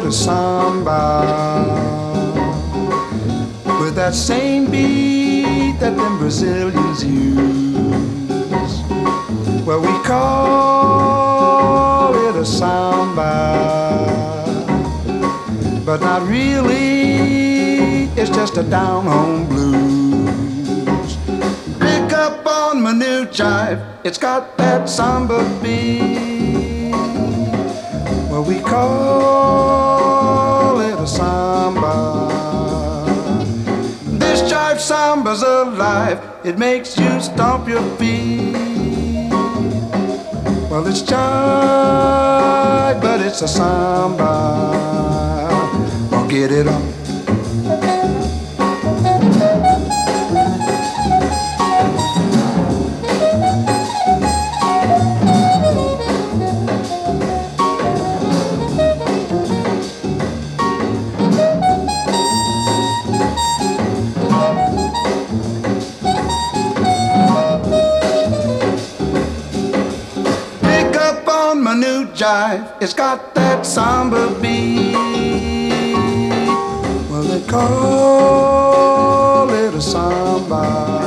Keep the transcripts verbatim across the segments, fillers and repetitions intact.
little samba with that same beat that them Brazilians use. Well, we call it a samba, but not really, it's just a down-home blues. Pick up on my new jive, it's got that samba beat. Well, we call it a samba. This jive samba's alive, it makes you stomp your feet. Well, it's jive, but it's a samba. Well, get it on. Jive, it's got that samba beat. Well, they call it a samba.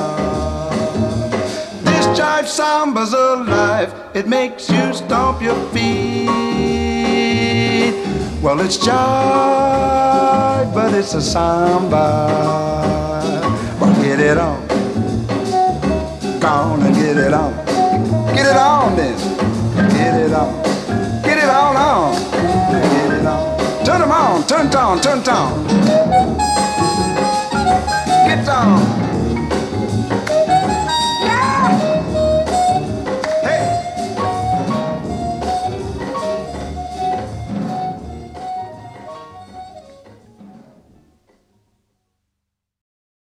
This jive samba's alive, it makes you stomp your feet. Well, it's jive, but it's a samba. Well, get it on. Gonna get it on. Get it on then. Get it on. Get it on, on. Get it on. Turn them on, turn it on, turn it on.